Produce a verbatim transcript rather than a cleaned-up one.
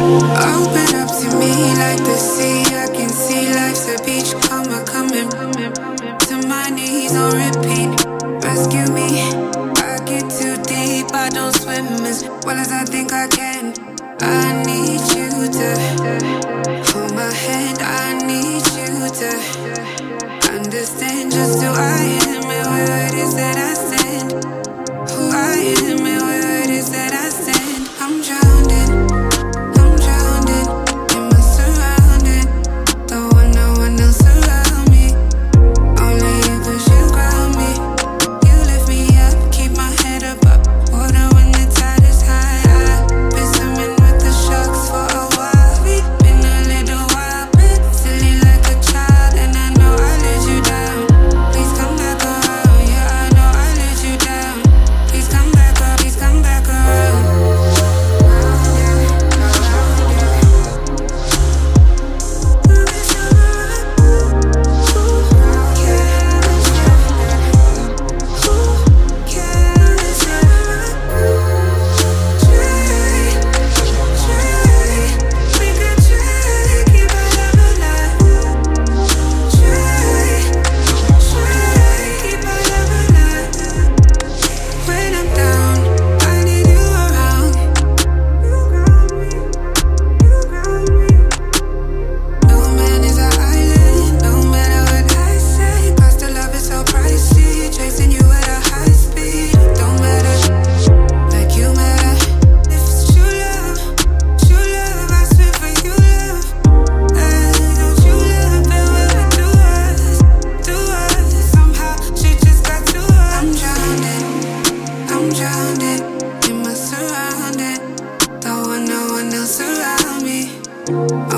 Open up to me like the sea. I can see life's a beach. Come on, coming to my knees on repeat. Rescue me. I get too deep. I don't swim as well as I think I can. I need you to hold my hand. I need you to understand just who I am and where it is that I stand. Who I am and where it is that I stand. I'm drowning. I'm drowning in my surrounding. Don't want no one else around me. Only you 'cause you ground me. You lift me up, keep my head above water when the tide is high. I've been swimming with the sharks for a while. We've been a little while, been silly like a child, and I know I let you down. Please come back around. Yeah, I know I let you down. Please come back around. Please come back around. When I'm down, I need you around. You ground me, you ground me. No man is an island, no matter what I say. Cost of love is so pricey, chasing you at a high speed. Don't matter, like you matter. If it's true love, true love, I swear for you love. Hey, don't you love the way we do us, do us. Somehow shit just got to us. I'm drowning. I'm drowning in my surrounding. Don't want no one else around me.